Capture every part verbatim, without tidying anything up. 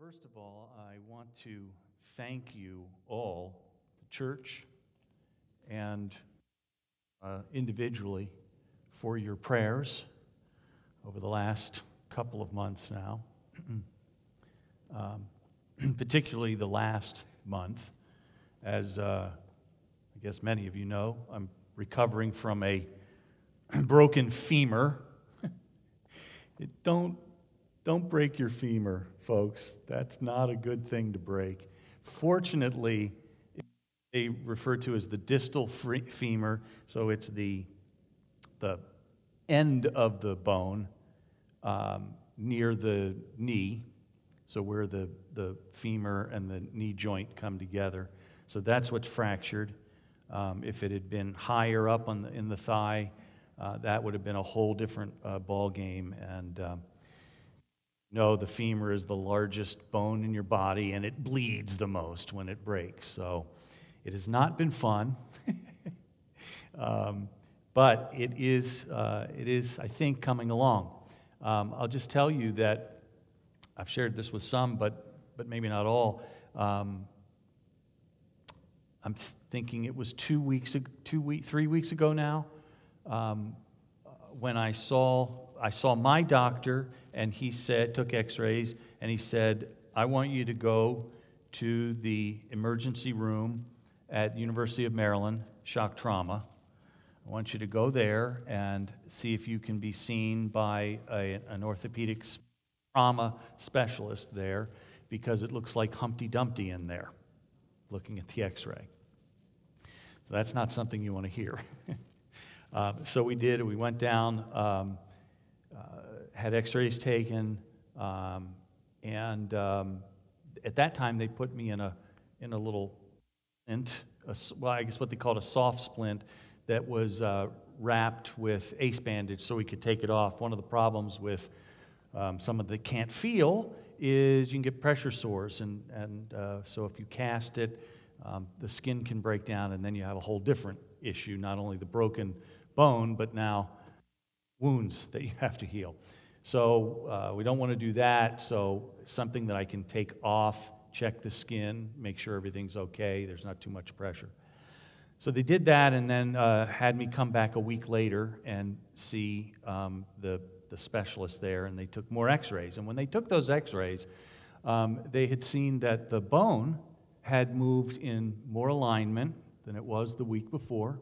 First of all, I want to thank you all, the church and uh, individually, for your prayers over the last couple of months now, um, particularly the last month. As uh, I guess many of you know, I'm recovering from a broken femur. it don't Don't break your femur, folks. That's not a good thing to break. Fortunately, they refer to as the distal femur, so it's the, the end of the bone um, near the knee, so where the, the femur and the knee joint come together. So that's what's fractured. Um, if it had been higher up on the, in the thigh, uh, that would have been a whole different uh, ball game. And um, No, the femur is the largest bone in your body, and it bleeds the most when it breaks. So it has not been fun, um, but it is, uh, it is, I think, coming along. Um, I'll just tell you that I've shared this with some, but but maybe not all. Um, I'm thinking it was two weeks, ago, two week, three weeks ago now, um, when I saw. I saw my doctor, and he said, took x-rays, and he said, I want you to go to the emergency room at University of Maryland, shock trauma. I want you to go there and see if you can be seen by a, an orthopedic trauma specialist there, because it looks like Humpty Dumpty in there, looking at the x-ray. So that's not something you want to hear. uh, so we did, we went down, um, Uh, had x-rays taken, um, and um, at that time they put me in a in a little splint, a, well, I guess what they called a soft splint that was uh, wrapped with ace bandage so we could take it off. One of the problems with um, someone that can't feel is you can get pressure sores, and, and uh, so if you cast it, um, the skin can break down, and then you have a whole different issue, not only the broken bone, but now wounds that you have to heal. So uh, we don't want to do that, so something that I can take off, check the skin, make sure everything's okay, there's not too much pressure. So they did that, and then uh, had me come back a week later and see um, the, the specialist there, and they took more x-rays. And when they took those x-rays, um, they had seen that the bone had moved in more alignment than it was the week before,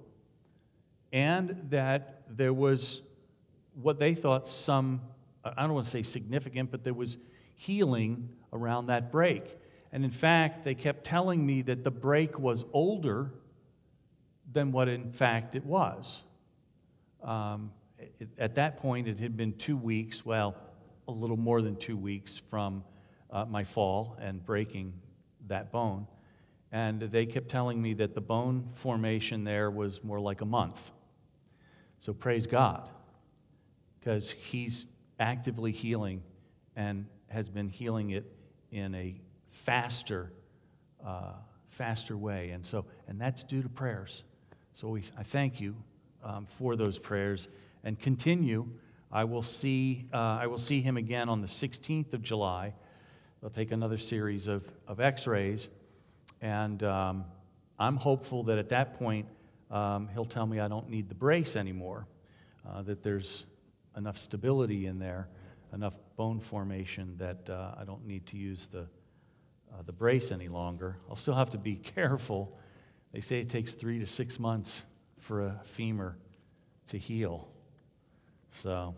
and that there was what they thought some, I don't want to say significant, but there was healing around that break. And in fact, they kept telling me that the break was older than what in fact it was. Um, it, at that point, it had been two weeks, well, a little more than two weeks from uh, my fall and breaking that bone. And they kept telling me that the bone formation there was more like a month. So praise God, because he's actively healing and has been healing it in a faster, uh, faster way. And so, and that's due to prayers. So we, I thank you um, for those prayers, and continue. I will see, uh, I will see him again on the sixteenth of July. They'll take another series of, of x-rays, and um, I'm hopeful that at that point um, he'll tell me I don't need the brace anymore, uh, that there's enough stability in there, enough bone formation that uh, I don't need to use the uh, the brace any longer. I'll still have to be careful. They say it takes three to six months for a femur to heal. So,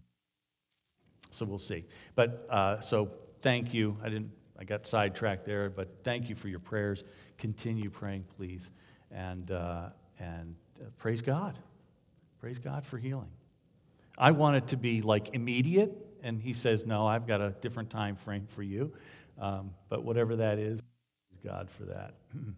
so we'll see. But uh, so thank you. I didn't. I got sidetracked there, but thank you for your prayers. Continue praying, please, and uh, and uh, praise God. Praise God for healing. I want it to be like immediate, and he says, no, I've got a different time frame for you. Um, but whatever that is, praise God for that.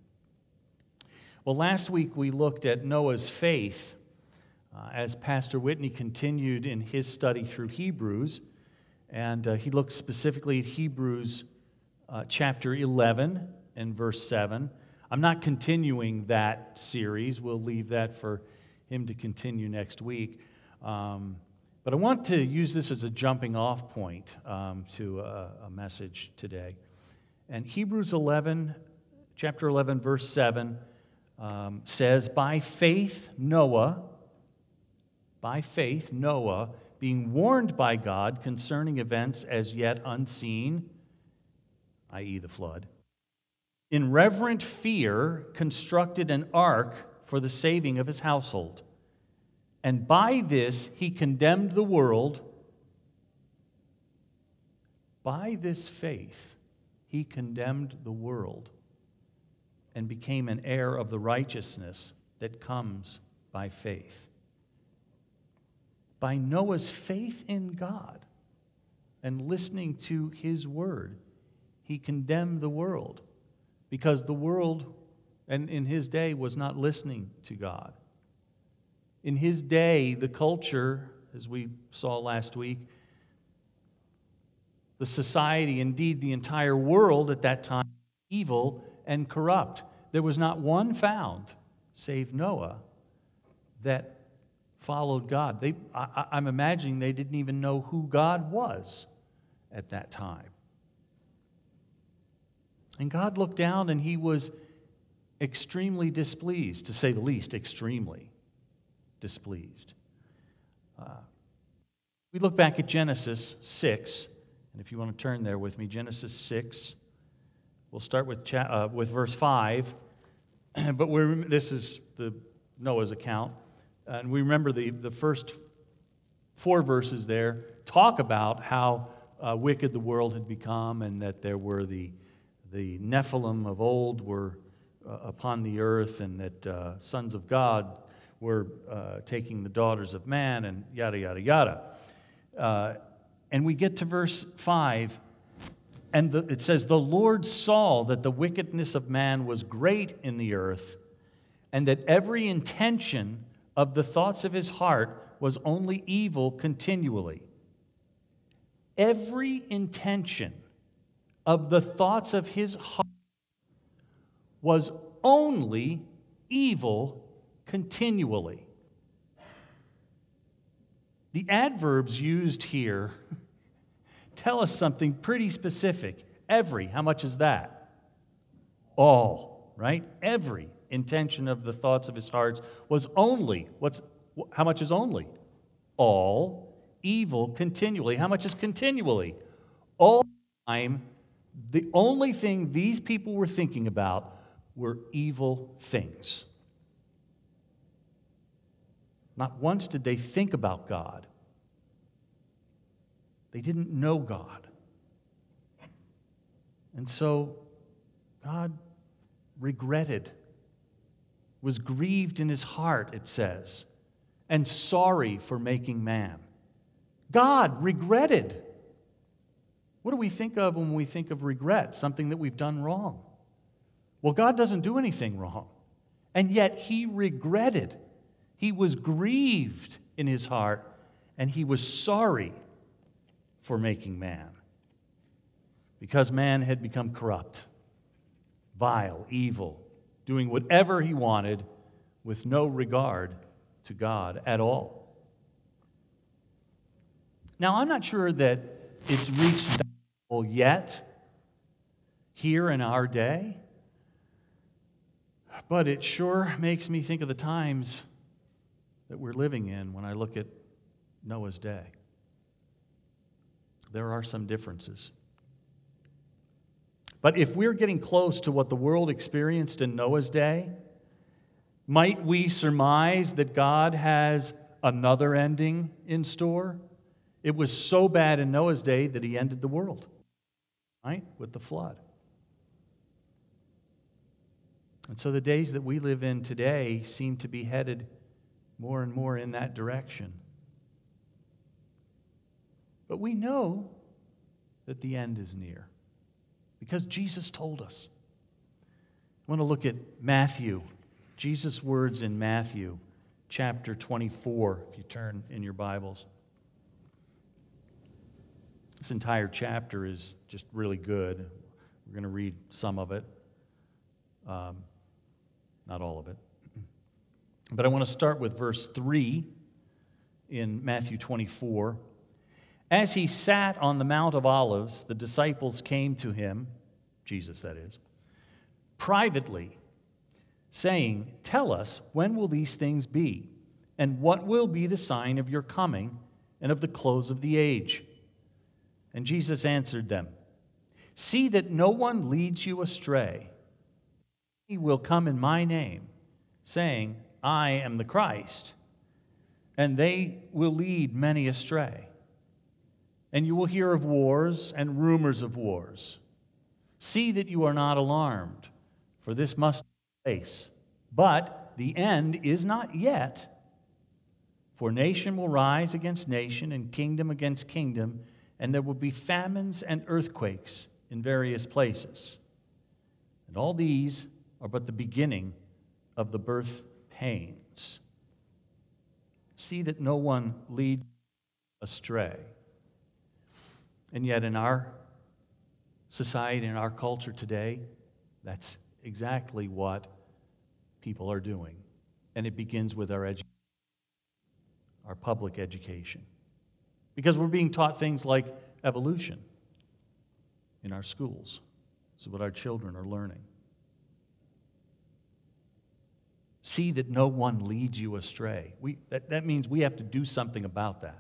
Well, last week we looked at Noah's faith uh, as Pastor Whitney continued in his study through Hebrews, and uh, he looked specifically at Hebrews uh, chapter eleven and verse seven. I'm not continuing that series. We'll leave that for him to continue next week. Um, But I want to use this as a jumping off point um, to a, a message today. And Hebrews eleven, chapter eleven, verse seven um, says, by faith Noah, by faith Noah, being warned by God concerning events as yet unseen, that is the flood, in reverent fear constructed an ark for the saving of his household. And by this he condemned the world. By this faith he condemned the world and became an heir of the righteousness that comes by faith. By Noah's faith in God and listening to his word, he condemned the world because the world, and in his day, was not listening to God. In his day, the culture, as we saw last week, the society, indeed the entire world at that time, evil and corrupt. There was not one found, save Noah, that followed God. They, I, I'm imagining they didn't even know who God was at that time. And God looked down and he was extremely displeased, to say the least, extremely displeased. Uh, we look back at Genesis six, and if you want to turn there with me, Genesis six, we'll start with, cha- uh, with verse five, but we're, this is the Noah's account. And we remember the, the first four verses there talk about how uh, wicked the world had become and that there were the, the Nephilim of old were uh, upon the earth and that uh, sons of God were uh, taking the daughters of man and yada, yada, yada. Uh, and we get to verse five, and the, it says, the Lord saw that the wickedness of man was great in the earth and that every intention of the thoughts of his heart was only evil continually. Every intention of the thoughts of his heart was only evil continually. The adverbs used here tell us something pretty specific. Every, how much is that? All, right? Every intention of the thoughts of his hearts was only, what's, how much is only? All evil continually. How much is continually? All time, the only thing these people were thinking about were evil things. Not once did they think about God. They didn't know God. And so God regretted, was grieved in his heart, it says, and sorry for making man. God regretted. What do we think of when we think of regret? Something that we've done wrong. Well, God doesn't do anything wrong. And yet he regretted. He was grieved in his heart, and he was sorry for making man. Because man had become corrupt, vile, evil, doing whatever he wanted with no regard to God at all. Now, I'm not sure that it's reached that level yet here in our day, but it sure makes me think of the times that we're living in when I look at Noah's day. There are some differences. But if we're getting close to what the world experienced in Noah's day, might we surmise that God has another ending in store? It was so bad in Noah's day that he ended the world, right, with the flood. And so the days that we live in today seem to be headed more and more in that direction. But we know that the end is near because Jesus told us. I want to look at Matthew, Jesus' words in Matthew chapter twenty-four, if you turn in your Bibles. This entire chapter is just really good. We're going to read some of it, um, not all of it. But I want to start with verse three in Matthew twenty-four. As he sat on the Mount of Olives, the disciples came to him, Jesus that is, privately, saying, "Tell us, when will these things be? And what will be the sign of your coming and of the close of the age?" And Jesus answered them, "See that no one leads you astray. He will come in my name, saying, 'I am the Christ,' and they will lead many astray. And you will hear of wars and rumors of wars. See that you are not alarmed, for this must take place. But the end is not yet. For nation will rise against nation, and kingdom against kingdom, and there will be famines and earthquakes in various places. And all these are but the beginning of the birth pains. See that no one lead astray." And yet in our society, in our culture today, that's exactly what people are doing. And it begins with our education, our public education. Because we're being taught things like evolution in our schools. This is what our children are learning. See that no one leads you astray. We, that, that means we have to do something about that.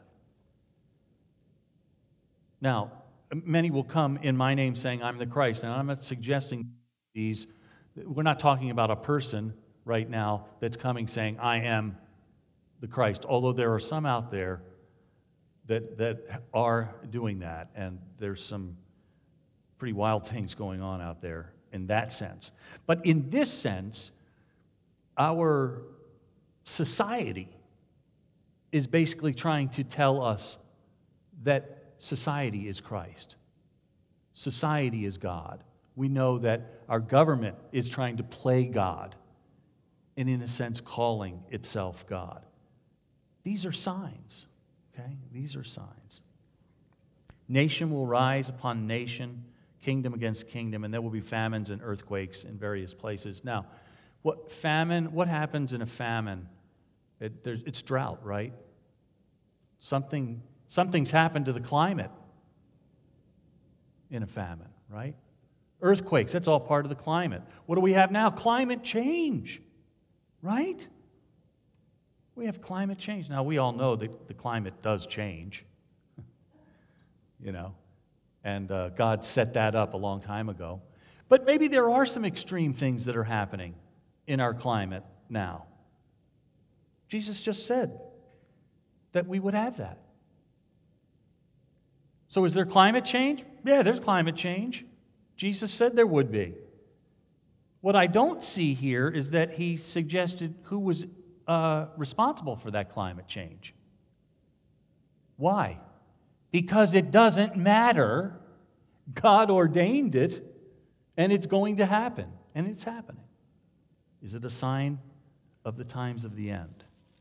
Now, many will come in my name saying, "I'm the Christ," and I'm not suggesting these. We're not talking about a person right now that's coming saying, "I am the Christ," although there are some out there that, that are doing that, and there's some pretty wild things going on out there in that sense. But in this sense, our society is basically trying to tell us that society is Christ. Society is God. We know that our government is trying to play God and, in a sense, calling itself God. These are signs, okay? These are signs. Nation will rise upon nation, kingdom against kingdom, and there will be famines and earthquakes in various places. Now, what famine? What happens in a famine? It, there's, it's drought, right? Something, something's happened to the climate in a famine, right? Earthquakes, that's all part of the climate. What do we have now? Climate change, right? We have climate change. Now, we all know that the climate does change, you know, and uh, God set that up a long time ago. But maybe there are some extreme things that are happening in our climate now. Jesus just said that we would have that. So is there climate change? Yeah, there's climate change. Jesus said there would be. What I don't see here is that he suggested who was uh, responsible for that climate change. Why? Because it doesn't matter. God ordained it, and it's going to happen, and it's happening. Is it a sign of the times of the end?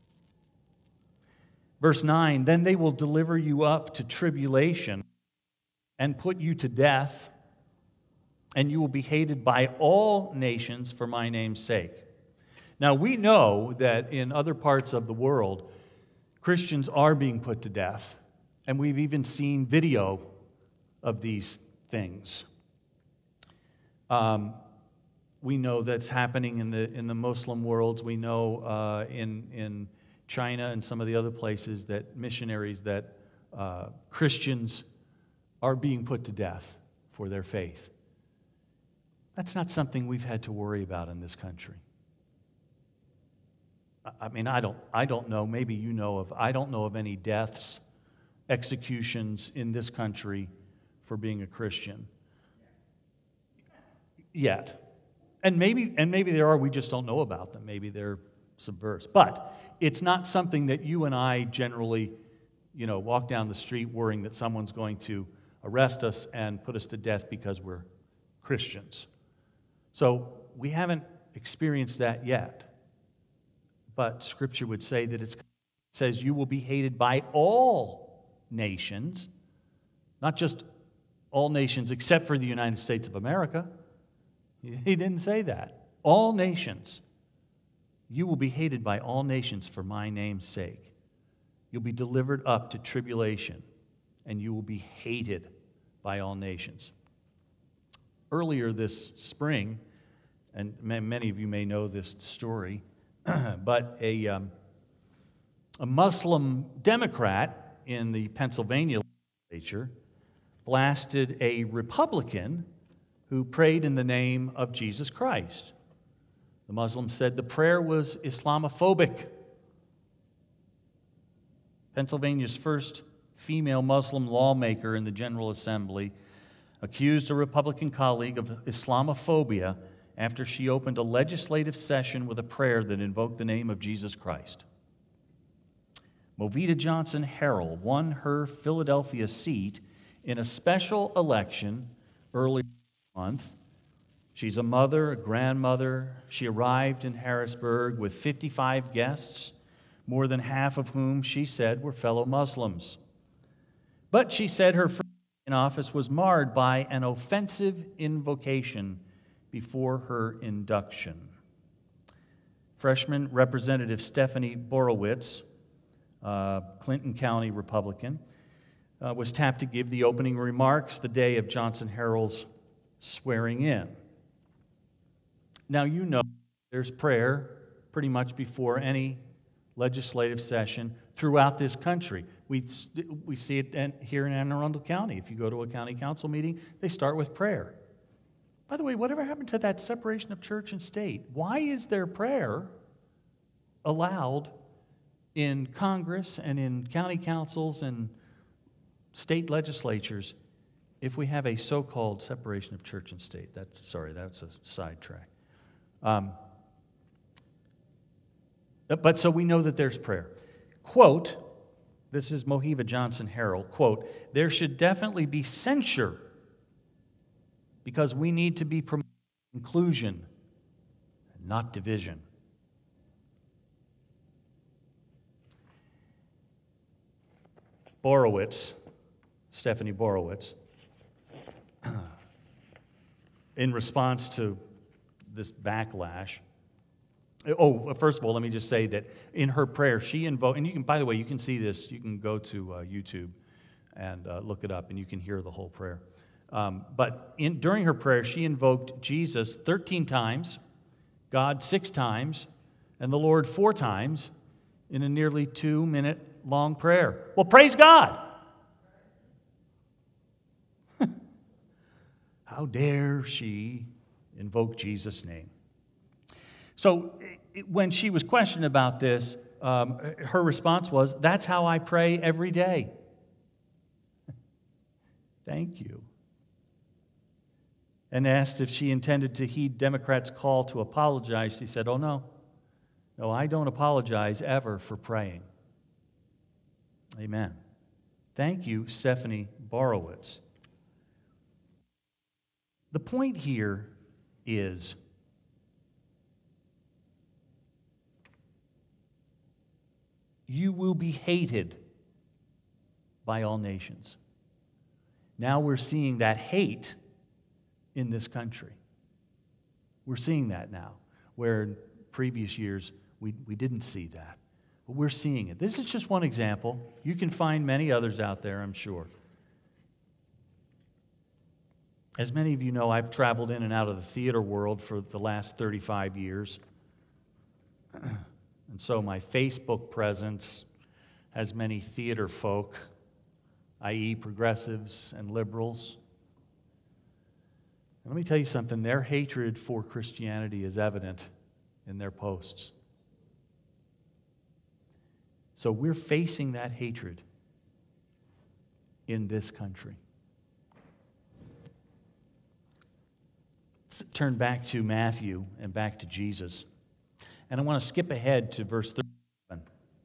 Verse nine, "Then they will deliver you up to tribulation and put you to death, and you will be hated by all nations for my name's sake." Now, we know that in other parts of the world, Christians are being put to death, and we've even seen video of these things. Um, we know that's happening in the in the Muslim worlds. We know uh, in in China and some of the other places that missionaries, that uh, Christians are being put to death for their faith. That's not something we've had to worry about in this country. I mean, I don't, I don't know, maybe you know of, I don't know of any deaths, executions in this country for being a Christian yet. And maybe, and maybe there are, we just don't know about them. Maybe they're subversive. But it's not something that you and I generally, you know, walk down the street worrying that someone's going to arrest us and put us to death because we're Christians. So we haven't experienced that yet. But Scripture would say that it's, it says you will be hated by all nations, not just all nations except for the United States of America. He didn't say that. All nations. You will be hated by all nations for my name's sake. You'll be delivered up to tribulation, and you will be hated by all nations. earlier this spring, and many of you may know this story, but a, um, a Muslim Democrat in the Pennsylvania legislature blasted a Republican who prayed in the name of Jesus Christ. The Muslim said the prayer was Islamophobic. Pennsylvania's first female Muslim lawmaker in the General Assembly accused a Republican colleague of Islamophobia after she opened a legislative session with a prayer that invoked the name of Jesus Christ. Movita Johnson Harrell won her Philadelphia seat in a special election earlier this month. She's a mother, a grandmother. She arrived in Harrisburg with fifty-five guests, more than half of whom, she said, were fellow Muslims. But she said her first day in office was marred by an offensive invocation before her induction. Freshman Representative Stephanie Borowitz, uh, Clinton County Republican, uh, was tapped to give the opening remarks the day of Johnson Harrell's swearing in. Now, you know there's prayer pretty much before any legislative session throughout this country. We, we see it here in Anne Arundel County. If you go to a county council meeting, they start with prayer. By the way, whatever happened to that separation of church and state? Why is there prayer allowed in Congress and in county councils and state legislatures if we have a so-called separation of church and state? That's, sorry, that's a sidetrack. Um, but so we know that there's prayer. Quote, this is Movita Johnson Harrell, quote, there should definitely be censure because we need to be promoting inclusion, not division. Borowitz, Stephanie Borowitz, in response to this backlash. Oh, first of all, let me just say that in her prayer, she invoked, and you can, by the way, you can see this, you can go to uh, YouTube and uh, look it up, and you can hear the whole prayer. Um, but in, during her prayer, she invoked Jesus thirteen times, God six times, and the Lord four times in a nearly two-minute long prayer. Well, praise God! How dare she invoke Jesus' name? So when she was questioned about this, um, her response was, that's how I pray every day. Thank you. And asked if she intended to heed Democrats' call to apologize, she said, oh, no. No, I don't apologize ever for praying. Amen. Thank you, Stephanie Borowitz. The point here is you will be hated by all nations. Now we're seeing that hate in this country. We're seeing that now, where in previous years we, we didn't see that. But we're seeing it. This is just one example. You can find many others out there, I'm sure. As many of you know, I've traveled in and out of the theater world for the last thirty-five years. And so my Facebook presence has many theater folk, that is progressives and liberals. And let me tell you something, their hatred for Christianity is evident in their posts. So we're facing that hatred in this country. Let's turn back to Matthew and back to Jesus. And I want to skip ahead to verse thirty-seven.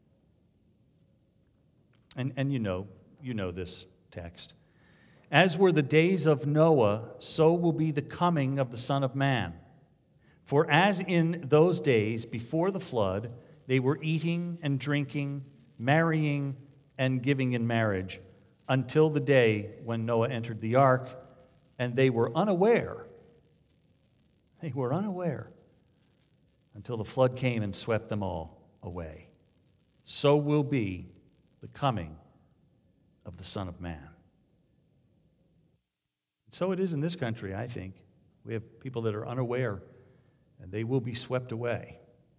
And, and you know, you know this text. As were the days of Noah, so will be the coming of the Son of Man. For as in those days before the flood, they were eating and drinking, marrying and giving in marriage, until the day when Noah entered the ark, and they were unaware. They were unaware until the flood came and swept them all away. So will be the coming of the Son of Man. So it is in this country, I think. We have people that are unaware, and they will be swept away.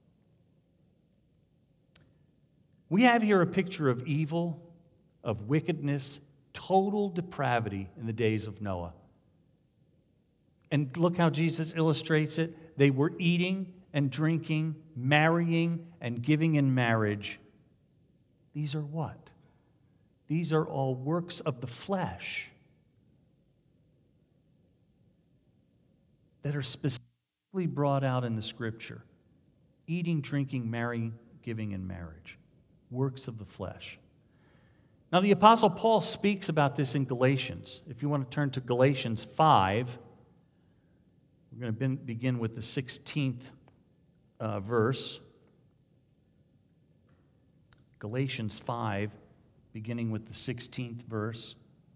We have here a picture of evil, of wickedness, total depravity in the days of Noah. And look how Jesus illustrates it. They were eating and drinking, marrying and giving in marriage. These are what? These are all works of the flesh that are specifically brought out in the Scripture. Eating, drinking, marrying, giving in marriage. Works of the flesh. Now, the Apostle Paul speaks about this in Galatians. If you want to turn to Galatians five, we're going to begin with the sixteenth uh, verse. Galatians five, beginning with the sixteenth verse.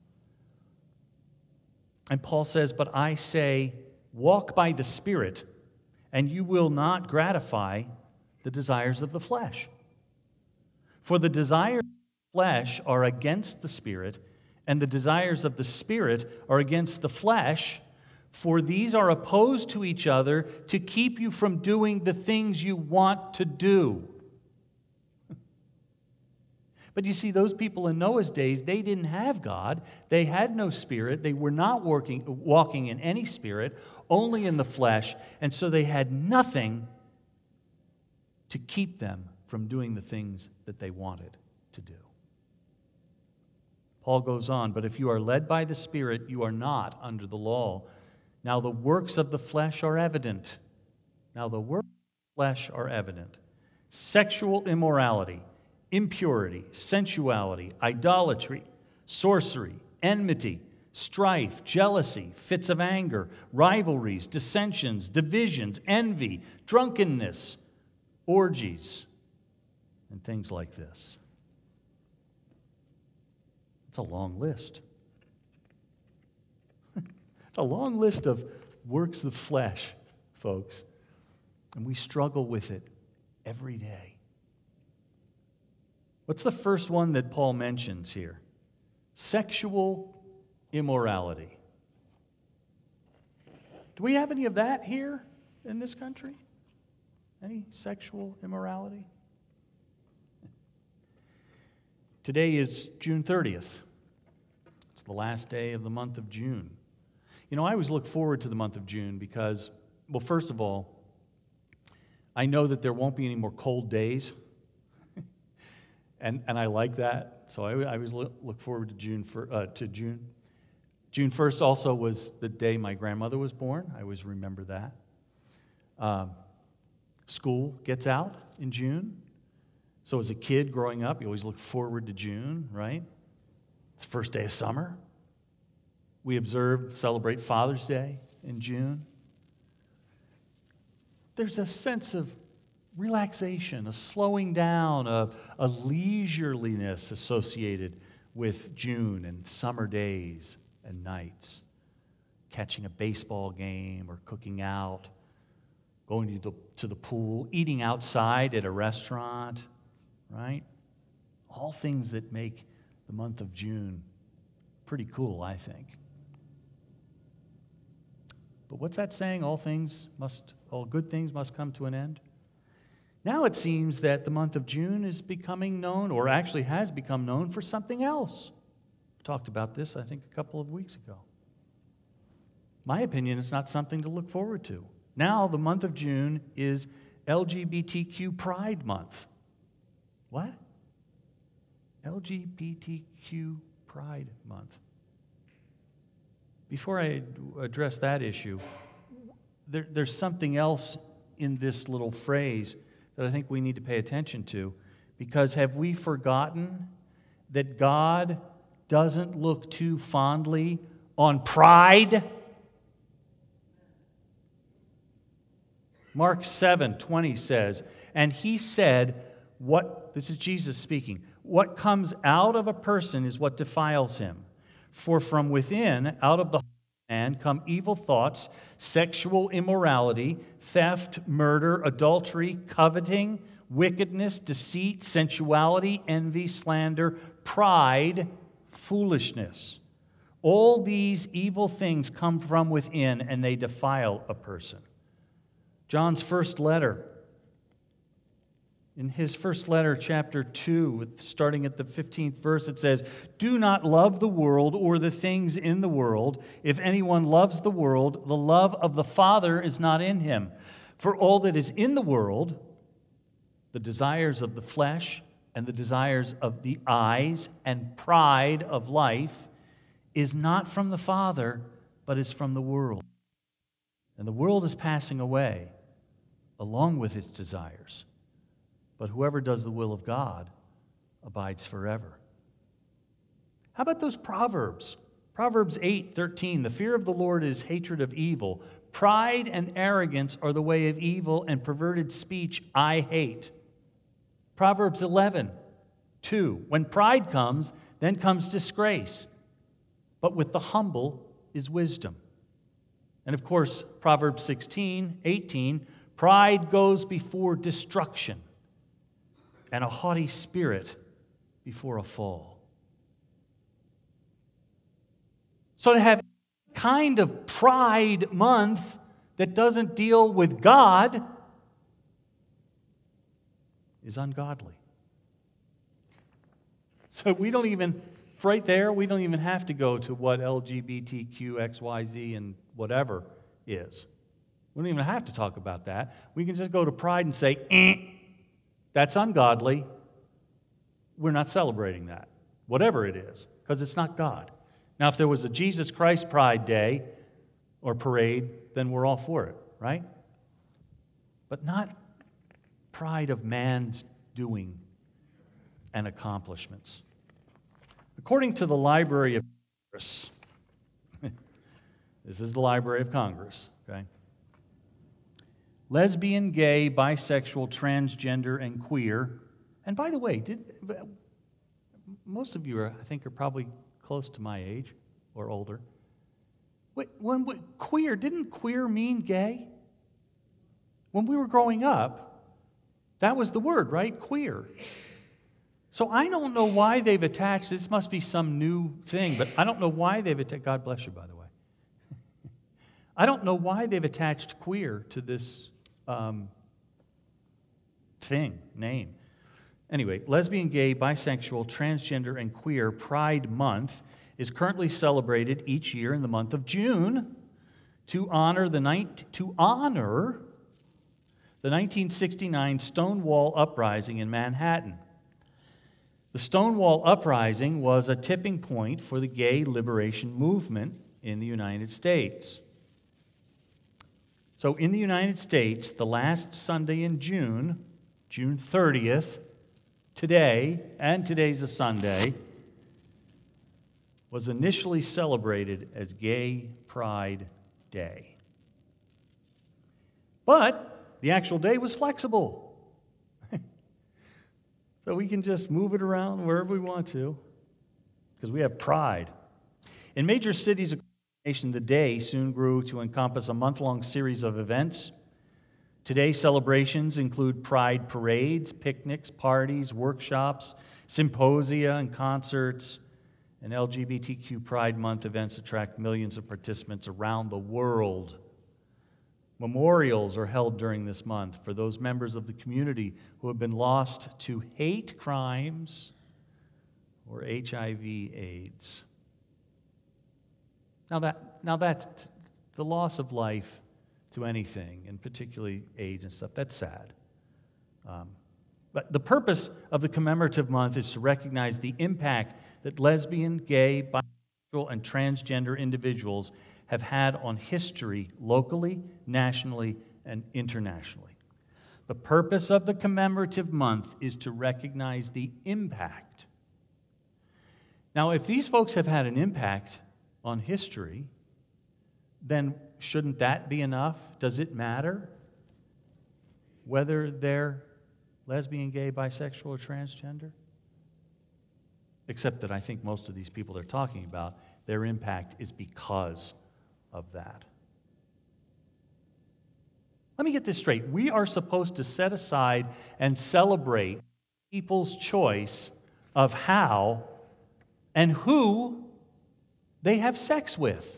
And Paul says, "But I say, walk by the Spirit, and you will not gratify the desires of the flesh. For the desires of the flesh are against the Spirit, and the desires of the Spirit are against the flesh, for these are opposed to each other to keep you from doing the things you want to do." But you see, those people in Noah's days, they didn't have God. They had no spirit. They were not working, walking in any spirit, only in the flesh. And so they had nothing to keep them from doing the things that they wanted to do. Paul goes on, "But if you are led by the Spirit, you are not under the law. Now the works of the flesh are evident." Now the works of the flesh are evident. Sexual immorality, impurity, sensuality, idolatry, sorcery, enmity, strife, jealousy, fits of anger, rivalries, dissensions, divisions, envy, drunkenness, orgies, and things like this. It's a long list. It's a long list of works of the flesh, folks, and we struggle with it every day. What's the first one that Paul mentions here? Sexual immorality. Do we have any of that here in this country? Any sexual immorality? Today is June thirtieth. It's the last day of the month of June. You know, I always look forward to the month of June because, well, first of all, I know that there won't be any more cold days. And and I like that, so I, I always look, look forward to June for, uh, to June. June first also was the day my grandmother was born. I always remember that. Um, school gets out in June, so as a kid growing up, you always look forward to June, right? It's the first day of summer. We observe, celebrate Father's Day in June. There's a sense of relaxation, a slowing down, a, a leisureliness associated with June and summer days and nights. Catching a baseball game or cooking out, going to the, to the pool, eating outside at a restaurant, right? All things that make the month of June pretty cool, I think. But what's that saying? All things must, all good things must come to an end? Now it seems that the month of June is becoming known, or actually has become known, for something else. We talked about this, I think, a couple of weeks ago. My opinion, it's not something to look forward to. Now the month of June is L G B T Q Pride Month. What? L G B T Q Pride Month. Before I address that issue, there, there's something else in this little phrase that I think we need to pay attention to, because have we forgotten that God doesn't look too fondly on pride? Mark seven twenty says, "And he said, what," this is Jesus speaking, "what comes out of a person is what defiles him. For from within, out of the man, come evil thoughts, sexual immorality, theft, murder, adultery, coveting, wickedness, deceit, sensuality, envy, slander, pride, foolishness. All these evil things come from within, and they defile a person. John's first letter, in his first letter, chapter two, starting at the fifteenth verse, it says, "Do not love the world or the things in the world. If anyone loves the world, the love of the Father is not in him. For all that is in the world, the desires of the flesh and the desires of the eyes and pride of life, is not from the Father, but is from the world. And the world is passing away along with its desires. But whoever does the will of God abides forever." How about those Proverbs? Proverbs eight thirteen, "The fear of the Lord is hatred of evil. Pride and arrogance are the way of evil, and perverted speech I hate." Proverbs eleven two, "When pride comes, then comes disgrace. But with the humble is wisdom." And of course, Proverbs sixteen eighteen, "Pride goes before destruction, and a haughty spirit before a fall." So to have kind of Pride Month that doesn't deal with God is ungodly. So we don't even, right there, we don't even have to go to what L G B T Q, X Y Z, and whatever is. We don't even have to talk about that. We can just go to Pride and say, eh, that's ungodly. We're not celebrating that, whatever it is, because it's not God. Now, if there was a Jesus Christ Pride Day or parade, then we're all for it, right? But not pride of man's doing and accomplishments. According to the Library of Congress, this is the Library of Congress, okay? Lesbian, gay, bisexual, transgender, and queer. And by the way, did most of you, are, I think, are probably close to my age or older. Wait, when, when queer, didn't queer mean gay? When we were growing up, that was the word, right? Queer. So I don't know why they've attached, this must be some new thing, but I don't know why they've attached, God bless you, by the way. I don't know why they've attached queer to this um, thing, name. Anyway, lesbian, gay, bisexual, transgender, and queer Pride Month is currently celebrated each year in the month of June to honor the night to honor the nineteen sixty-nine Stonewall Uprising in Manhattan. The Stonewall Uprising was a tipping point for the gay liberation movement in the United States. So in the United States, the last Sunday in June, June thirtieth, today, and today's a Sunday, was initially celebrated as Gay Pride Day. But the actual day was flexible. So we can just move it around wherever we want to, because we have pride. In major cities across the nation, the day soon grew to encompass a month-long series of events. Today's celebrations include pride parades, picnics, parties, workshops, symposia, and concerts. And L G B T Q Pride Month events attract millions of participants around the world. Memorials are held during this month for those members of the community who have been lost to hate crimes or H I V AIDS. Now that now that's the loss of life to anything, and particularly AIDS and stuff. That's sad. Um, but the purpose of the commemorative month is to recognize the impact that lesbian, gay, bisexual, and transgender individuals have had on history locally, nationally, and internationally. The purpose of the commemorative month is to recognize the impact. Now, if these folks have had an impact on history, then shouldn't that be enough? Does it matter whether they're lesbian, gay, bisexual, or transgender? Except that I think most of these people they're talking about, their impact is because of that. Let me get this straight. We are supposed to set aside and celebrate people's choice of how and who they have sex with.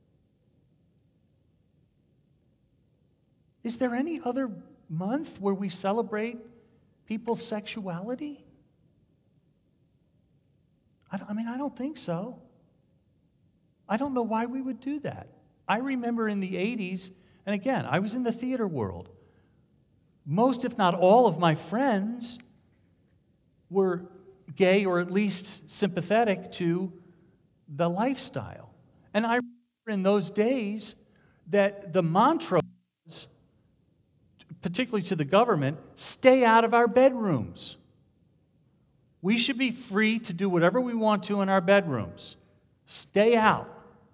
Is there any other month where we celebrate people's sexuality? I, don't, I mean, I don't think so. I don't know why we would do that. I remember in the eighties, and again, I was in the theater world. Most, if not all, of my friends were gay or at least sympathetic to the lifestyle. And I remember in those days that the mantra was, particularly to the government, stay out of our bedrooms. We should be free to do whatever we want to in our bedrooms. Stay out.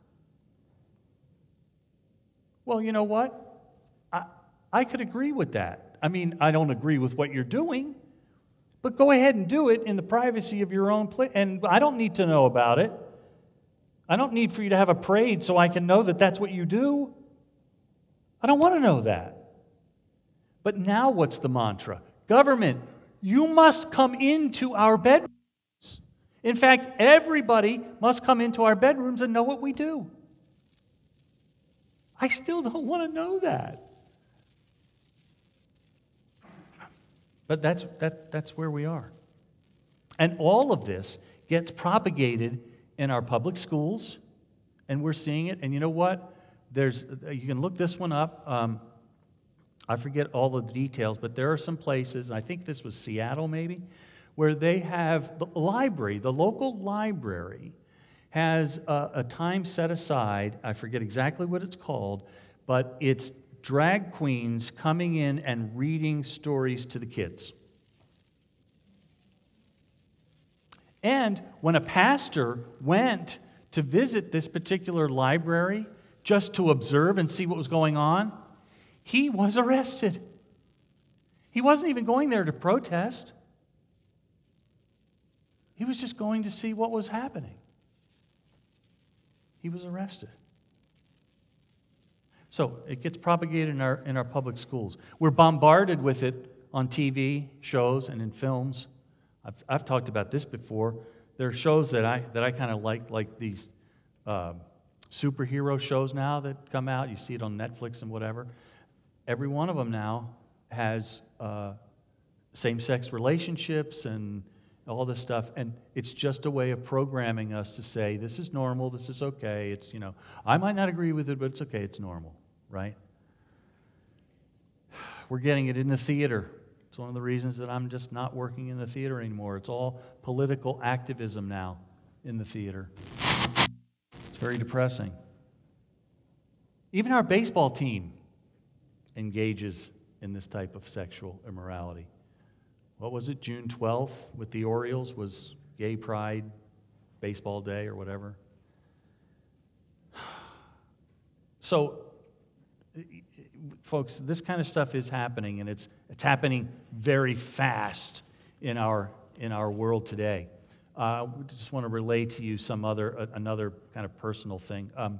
Well, you know what? I, I could agree with that. I mean, I don't agree with what you're doing, but go ahead and do it in the privacy of your own place. And I don't need to know about it. I don't need for you to have a parade so I can know that that's what you do. I don't want to know that. But now what's the mantra? Government, you must come into our bedrooms. In fact, everybody must come into our bedrooms and know what we do. I still don't want to know that. But that's, that, that's where we are. And all of this gets propagated in our public schools, and we're seeing it. And you know what? There's, you can look this one up. Um, I forget all of the details, but there are some places, I think this was Seattle maybe, where they have the library, the local library, has a, a time set aside, I forget exactly what it's called, but it's drag queens coming in and reading stories to the kids. And when a pastor went to visit this particular library just to observe and see what was going on, he was arrested. He wasn't even going there to protest. He was just going to see what was happening. He was arrested. So it gets propagated in our, in our public schools. We're bombarded with it on T V shows and in films. I've, I've talked about this before. There are shows that I, that I kind of like, like these uh, superhero shows now that come out. You see it on Netflix and whatever. Every one of them now has uh, same-sex relationships and all this stuff, and it's just a way of programming us to say, this is normal, this is okay, it's, you know, I might not agree with it, but it's okay, it's normal, right? We're getting it in the theater. It's one of the reasons that I'm just not working in the theater anymore. It's all political activism now in the theater. It's very depressing. Even our baseball team engages in this type of sexual immorality. What was it, June twelfth with the Orioles was Gay Pride Baseball Day or whatever. So, folks, this kind of stuff is happening, and it's it's happening very fast in our in our world today. I uh, just want to relay to you some other uh, another kind of personal thing. Um,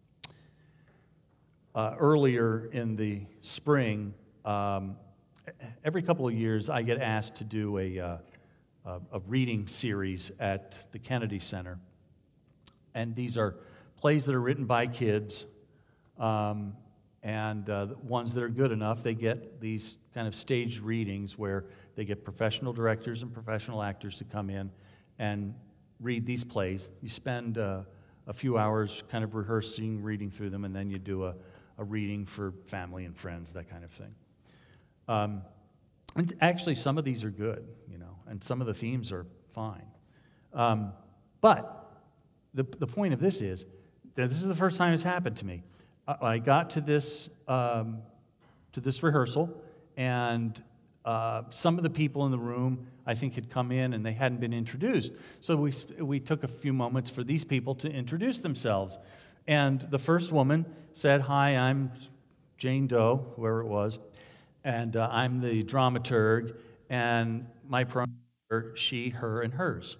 uh, earlier in the spring, um, every couple of years, I get asked to do a, uh, a, a reading series at the Kennedy Center. And these are plays that are written by kids, um, and uh, the ones that are good enough, they get these kind of staged readings where they get professional directors and professional actors to come in and read these plays. You spend uh, a few hours kind of rehearsing, reading through them, and then you do a, a reading for family and friends, that kind of thing. Um, and actually, some of these are good, you know, and some of the themes are fine. Um, but the the point of this is that this is the first time it's happened to me. I, I got to this um, to this rehearsal, and uh, some of the people in the room, I think, had come in and they hadn't been introduced. So we we took a few moments for these people to introduce themselves. And the first woman said, "Hi, I'm Jane Doe," whoever it was. And uh, I'm the dramaturg, and my pronouns are she, her, and hers.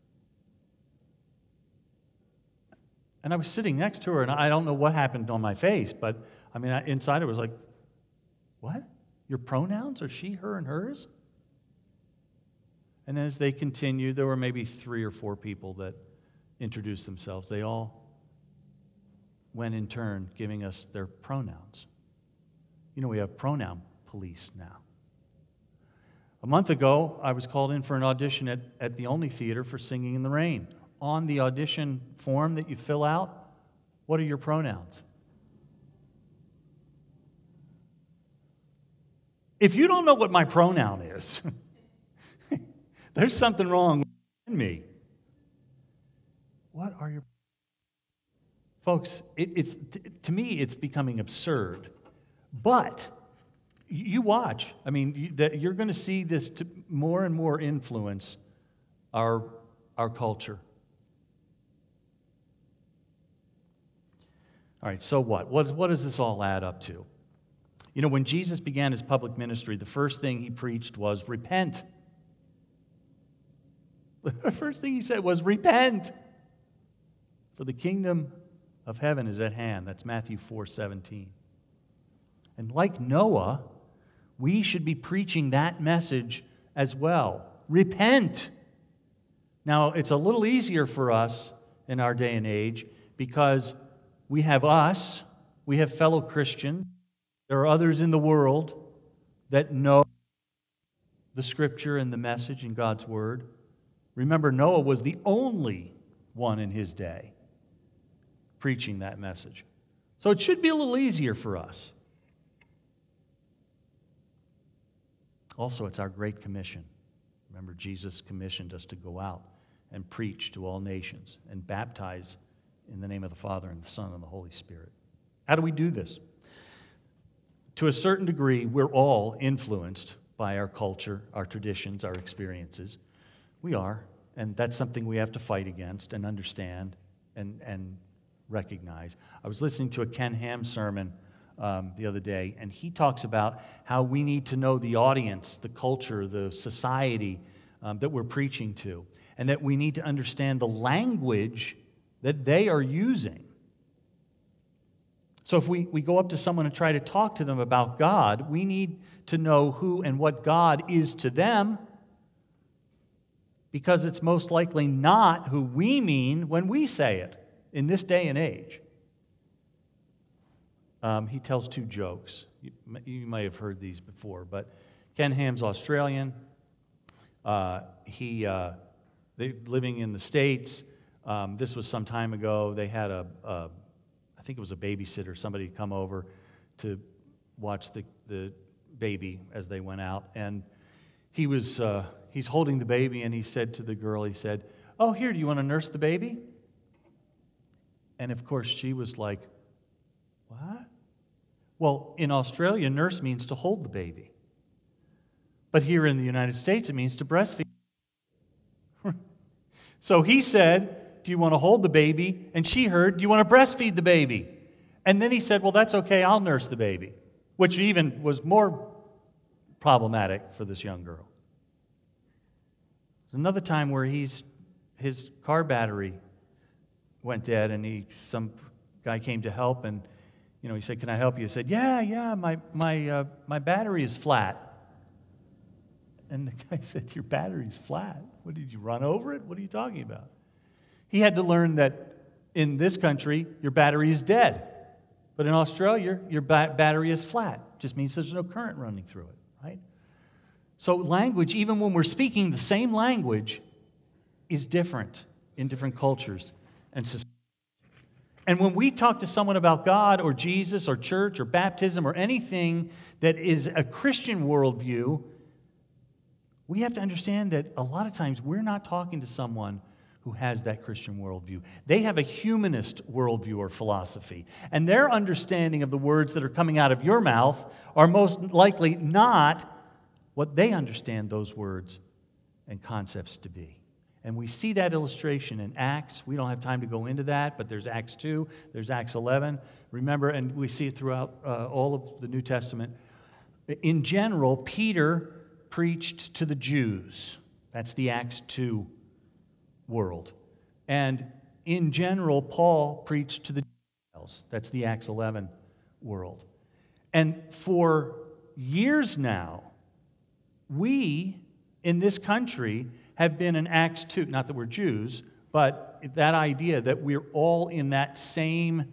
And I was sitting next to her, and I don't know what happened on my face, but I mean, I, inside it was like, what? Your pronouns are she, her, and hers? And as they continued, there were maybe three or four people that introduced themselves. They all when in turn giving us their pronouns. You know, we have pronoun police now. A month ago, I was called in for an audition at, at the Only Theater for Singing in the Rain. On the audition form that you fill out, what are your pronouns? If you don't know what my pronoun is, there's something wrong with me. What are your... Folks, it, it's, to me, it's becoming absurd. But you watch. I mean, you, that you're going to see this to more and more influence our, our culture. All right, so what? What, what does this all add up to? You know, when Jesus began his public ministry, the first thing he preached was repent. The first thing he said was repent, for the kingdom of heaven is at hand. That's Matthew four seventeen. And like Noah, we should be preaching that message as well. Repent. Now, it's a little easier for us in our day and age because we have us, we have fellow Christians. There are others in the world that know the Scripture and the message in God's Word. Remember, Noah was the only one in his day preaching that message. So it should be a little easier for us. Also, it's our Great Commission. Remember, Jesus commissioned us to go out and preach to all nations and baptize in the name of the Father and the Son and the Holy Spirit. How do we do this? To a certain degree, we're all influenced by our culture, our traditions, our experiences. We are, and that's something we have to fight against and understand and, and recognize. I was listening to a Ken Ham sermon um, the other day, and he talks about how we need to know the audience, the culture, the society um, that we're preaching to, and that we need to understand the language that they are using. So if we, we go up to someone and try to talk to them about God, we need to know who and what God is to them, because it's most likely not who we mean when we say it in this day and age. Um, he tells two jokes. You, you may have heard these before, but Ken Ham's Australian. Uh, he uh, they living in the States. Um, this was some time ago. They had a, a I think it was a babysitter, somebody come over to watch the, the baby as they went out. And he was, uh, he's holding the baby, and he said to the girl, he said, "Oh, here, do you want to nurse the baby?" And of course, she was like, "What?" Well, in Australia, nurse means to hold the baby. But here in the United States, it means to breastfeed. So he said, "Do you want to hold the baby?" And she heard, "Do you want to breastfeed the baby?" And then he said, "Well, that's okay, I'll nurse the baby," which even was more problematic for this young girl. There's another time where he's his car battery went dead, and he some guy came to help, and you know he said, "Can I help you?" He said, "Yeah, yeah, my my uh, my battery is flat." And the guy said, "Your battery's flat? What, did you run over it? What are you talking about?" He had to learn that in this country, your battery is dead. But in Australia, your ba- battery is flat. It just means there's no current running through it, right? So language, even when we're speaking the same language, is different in different cultures and societies. And when we talk to someone about God or Jesus or church or baptism or anything that is a Christian worldview, we have to understand that a lot of times we're not talking to someone who has that Christian worldview. They have a humanist worldview or philosophy. And their understanding of the words that are coming out of your mouth are most likely not what they understand those words and concepts to be. And we see that illustration in Acts. We don't have time to go into that, but there's Acts two, there's Acts eleven. Remember, and we see it throughout uh, all of the New Testament. In general, Peter preached to the Jews. That's the Acts two world. And in general, Paul preached to the Gentiles. That's the Acts eleven world. And for years now, we in this country have been in Acts two, not that we're Jews, but that idea that we're all in that same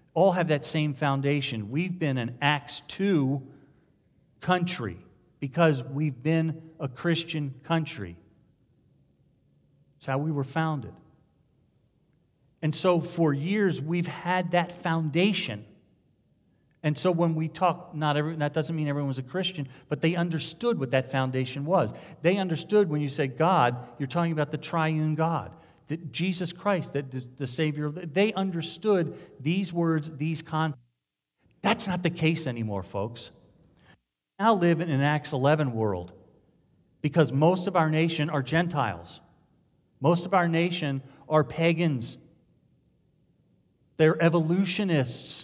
all have that same foundation. We've been an Acts two country because we've been a Christian country. It's how we were founded. And so for years, we've had that foundation. And so when we talk, not every, that doesn't mean everyone was a Christian, but they understood what that foundation was. They understood when you say God, you're talking about the triune God, that Jesus Christ, that the, the Savior. They understood these words, these concepts. That's not the case anymore, folks. We now live in an Acts eleven world because most of our nation are Gentiles. Most of our nation are pagans. They're evolutionists.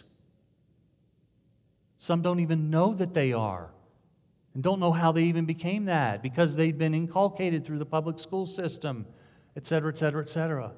Some don't even know that they are and don't know how they even became that because they've been inculcated through the public school system, et cetera, et cetera, et cetera.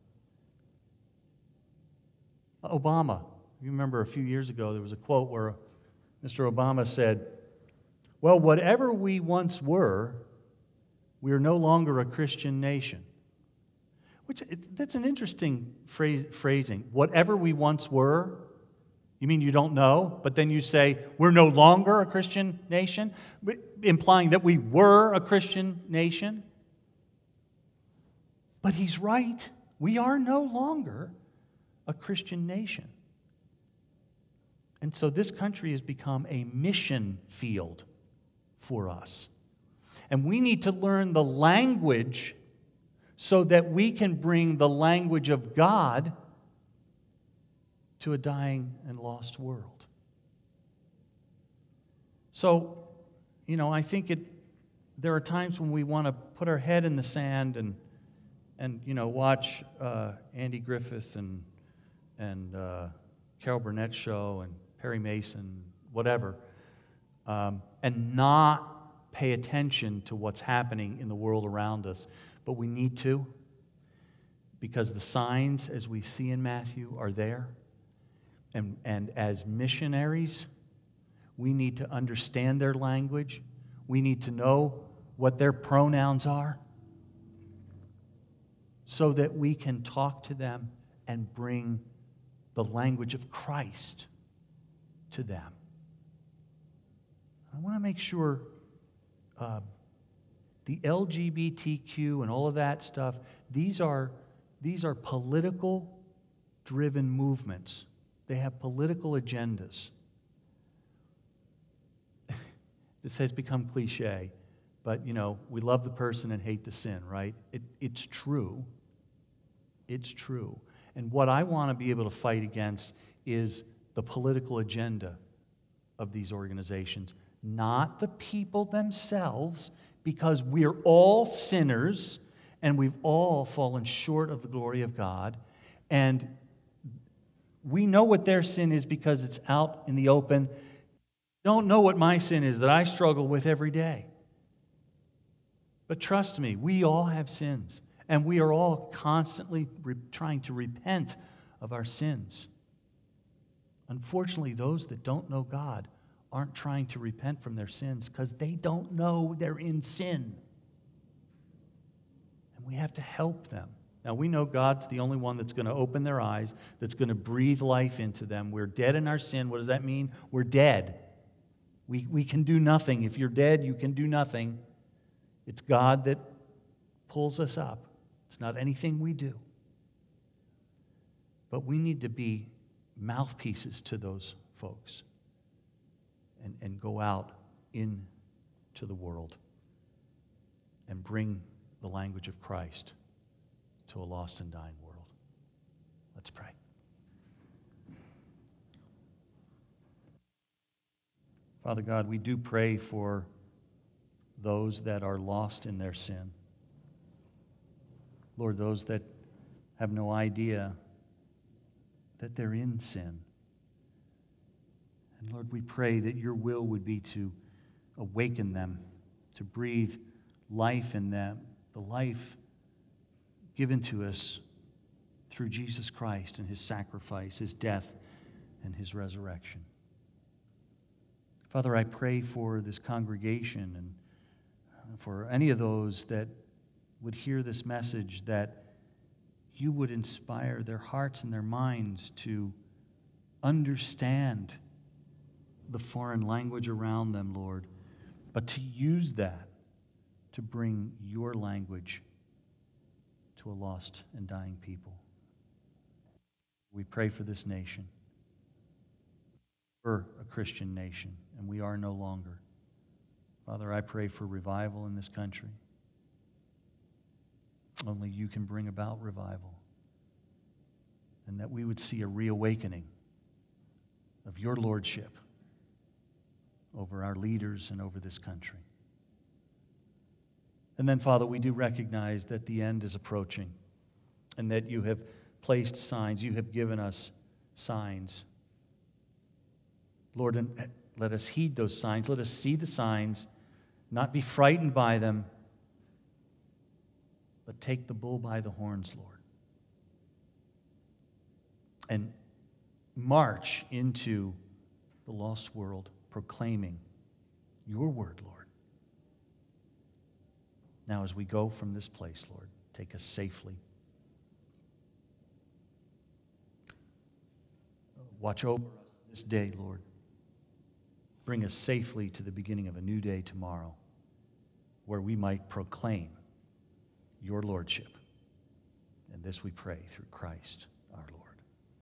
Obama, you remember a few years ago there was a quote where Mister Obama said, well, whatever we once were, we are no longer a Christian nation. Which, that's an interesting phrase, phrasing. Whatever we once were. You mean you don't know, but then you say, we're no longer a Christian nation, implying that we were a Christian nation? But he's right. We are no longer a Christian nation. And so this country has become a mission field for us. And we need to learn the language so that we can bring the language of God to a dying and lost world. So, you know, I think it. There are times when we want to put our head in the sand and, and you know, watch uh, Andy Griffith and and uh, Carol Burnett show and Perry Mason, whatever, um, and not pay attention to what's happening in the world around us. But we need to, because the signs, as we see in Matthew, are there. And, and as missionaries, we need to understand their language. We need to know what their pronouns are so that we can talk to them and bring the language of Christ to them. I want to make sure uh, the L G B T Q and all of that stuff, these are, these are political-driven movements. They have political agendas. This has become cliche, but, you know, we love the person and hate the sin, right? It, it's true. It's true. And what I want to be able to fight against is the political agenda of these organizations, not the people themselves, because we're all sinners and we've all fallen short of the glory of God. And we know what their sin is because it's out in the open. Don't know what my sin is that I struggle with every day. But trust me, we all have sins, and we are all constantly re- trying to repent of our sins. Unfortunately, those that don't know God aren't trying to repent from their sins because they don't know they're in sin. And we have to help them. Now, we know God's the only one that's going to open their eyes, that's going to breathe life into them. We're dead in our sin. What does that mean? We're dead. We, we can do nothing. If you're dead, you can do nothing. It's God that pulls us up. It's not anything we do. But we need to be mouthpieces to those folks and, and go out into the world and bring the language of Christ to a lost and dying world. Let's pray. Father God, we do pray for those that are lost in their sin. Lord, those that have no idea that they're in sin. And Lord, we pray that your will would be to awaken them, to breathe life in them, the life given to us through Jesus Christ and his sacrifice, his death, and his resurrection. Father, I pray for this congregation and for any of those that would hear this message, that you would inspire their hearts and their minds to understand the foreign language around them, Lord, but to use that to bring your language to a lost and dying people. We pray for this nation. We're a Christian nation, and we are no longer. Father, I pray for revival in this country. Only you can bring about revival. And that we would see a reawakening of your lordship over our leaders and over this country. And then, Father, we do recognize that the end is approaching and that you have placed signs. You have given us signs. Lord, and let us heed those signs. Let us see the signs, not be frightened by them, but take the bull by the horns, Lord, and march into the lost world proclaiming your word, Lord. Now, as we go from this place, Lord, take us safely. Watch over us this day, Lord. Bring us safely to the beginning of a new day tomorrow, where we might proclaim your lordship. And this we pray through Christ.